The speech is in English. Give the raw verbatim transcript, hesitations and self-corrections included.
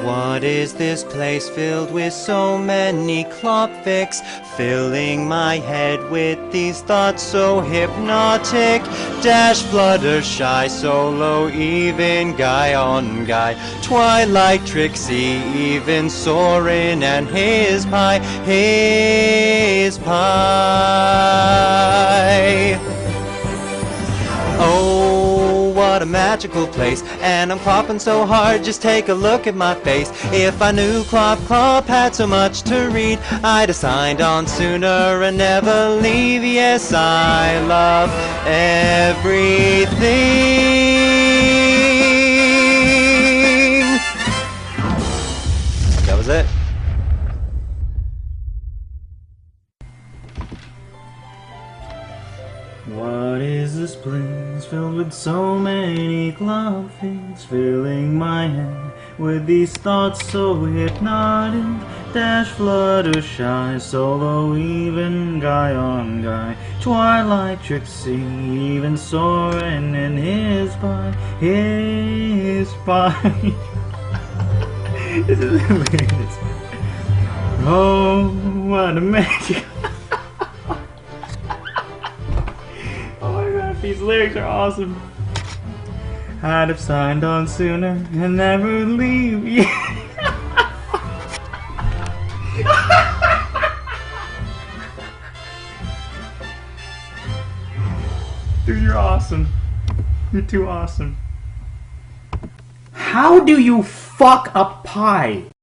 What is this place filled with so many klopfiks, filling my head with these thoughts so hypnotic? Dash, flutter, shy, solo, even guy on guy, Twilight, Trixie, even Soren and his pie, his pie. Oh, what a magical place, and I'm clopping so hard, just take a look at my face. If I knew Clop Clop had so much to read, I'd have signed on sooner and never leave. Yes, I love everything. That was it. What is this place filled with so many klopfiks, filling my head with these thoughts so hypnotic? Dash, flutter, shy, solo, even guy on guy, Twilight, Trixie, even Soren and his pie, his pie. This is hilarious. Oh, what a magic. These lyrics are awesome. I'd have signed on sooner and never leave you. Dude, you're awesome. You're too awesome. How do you fuck a pie?